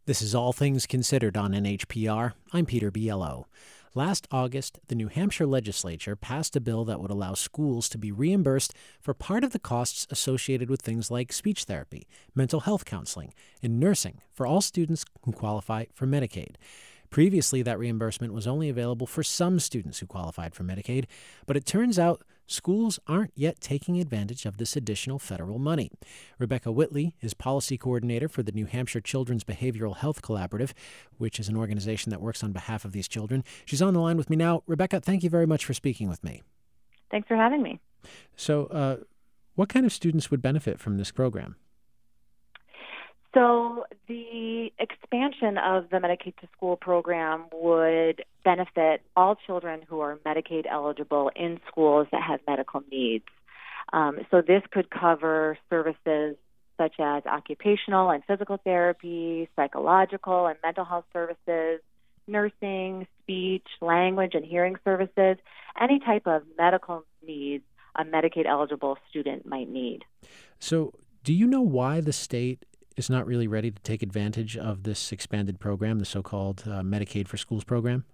This is All Things Considered on NHPR. I'm Peter Biello. Last August, the New Hampshire legislature passed a bill that would allow schools to be reimbursed for part of the costs associated with things like speech therapy, mental health counseling, and nursing for all students who qualify for Medicaid. Previously, that reimbursement was only available for some students who qualified for Medicaid, but it turns out schools aren't yet taking advantage of this additional federal money. Rebecca Whitley is policy coordinator for the New Hampshire Children's Behavioral Health Collaborative, which is an organization that works on behalf of these children. She's on the line with me now. Rebecca, thank you very much for speaking with me. Thanks for having me. So, what kind of students would benefit from this program? So the expansion of the Medicaid to School program would benefit all children who are Medicaid eligible in schools that have medical needs. So this could cover services such as occupational and physical therapy, psychological and mental health services, nursing, speech, language, and hearing services, any type of medical needs a Medicaid eligible student might need. So do you know why the state is not really ready to take advantage of this expanded program, the so-called Medicaid for Schools program?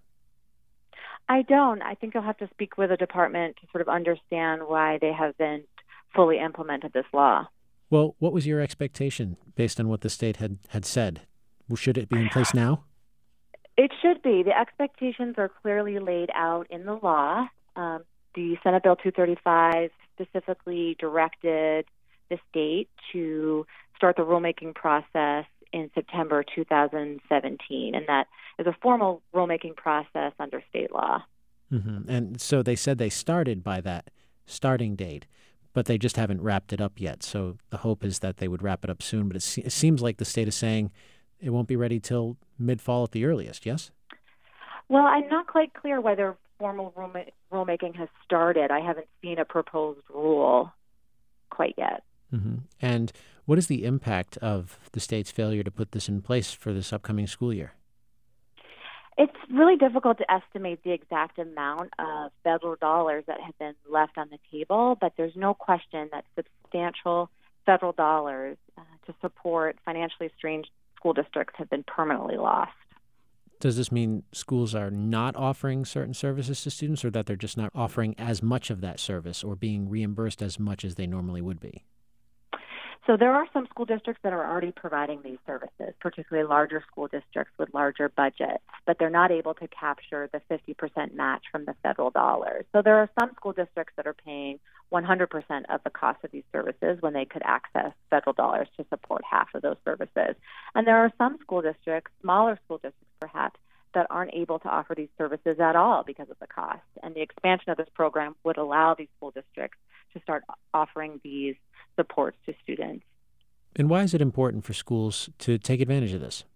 I don't. I think you'll have to speak with the department to sort of understand why they haven't fully implemented this law. Well, what was your expectation based on what the state had said? Should it be in place now? It should be. The expectations are clearly laid out in the law. The Senate Bill 235 specifically directed the state to start the rulemaking process in September 2017, and that is a formal rulemaking process under state law. Mm-hmm. And so they said they started by that starting date, but they just haven't wrapped it up yet. So the hope is that they would wrap it up soon, but it seems like the state is saying it won't be ready till mid-fall at the earliest, yes? Well, I'm not quite clear whether formal rulemaking has started. I haven't seen a proposed rule quite yet. Mm-hmm. And what is the impact of the state's failure to put this in place for this upcoming school year? It's really difficult to estimate the exact amount of federal dollars that have been left on the table, but there's no question that substantial federal dollars to support financially strained school districts have been permanently lost. Does this mean schools are not offering certain services to students, or that they're just not offering as much of that service or being reimbursed as much as they normally would be? So there are some school districts that are already providing these services, particularly larger school districts with larger budgets, but they're not able to capture the 50% match from the federal dollars. So there are some school districts that are paying 100% of the cost of these services when they could access federal dollars to support half of those services. And there are some school districts, smaller school districts perhaps, that aren't able to offer these services at all because of the cost. And the expansion of this program would allow these school districts to start offering these supports to students. And why is it important for schools to take advantage of this?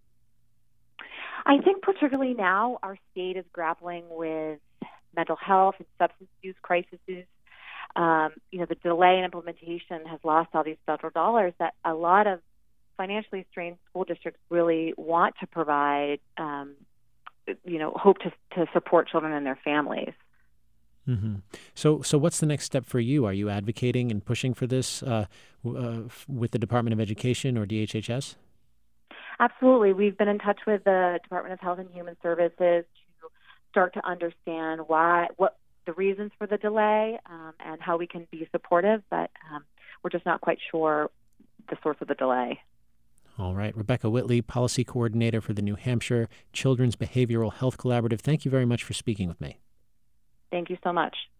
I think particularly now our state is grappling with mental health and substance use crises. The delay in implementation has lost all these federal dollars that a lot of financially strained school districts really want to provide, hope to support children and their families. Mm-hmm. So what's the next step for you? Are you advocating and pushing for this with the Department of Education or DHHS? Absolutely. We've been in touch with the Department of Health and Human Services to start to understand what the reasons for the delay and how we can be supportive, but we're just not quite sure the source of the delay. All right. Rebecca Whitley, Policy Coordinator for the New Hampshire Children's Behavioral Health Collaborative. Thank you very much for speaking with me. Thank you so much.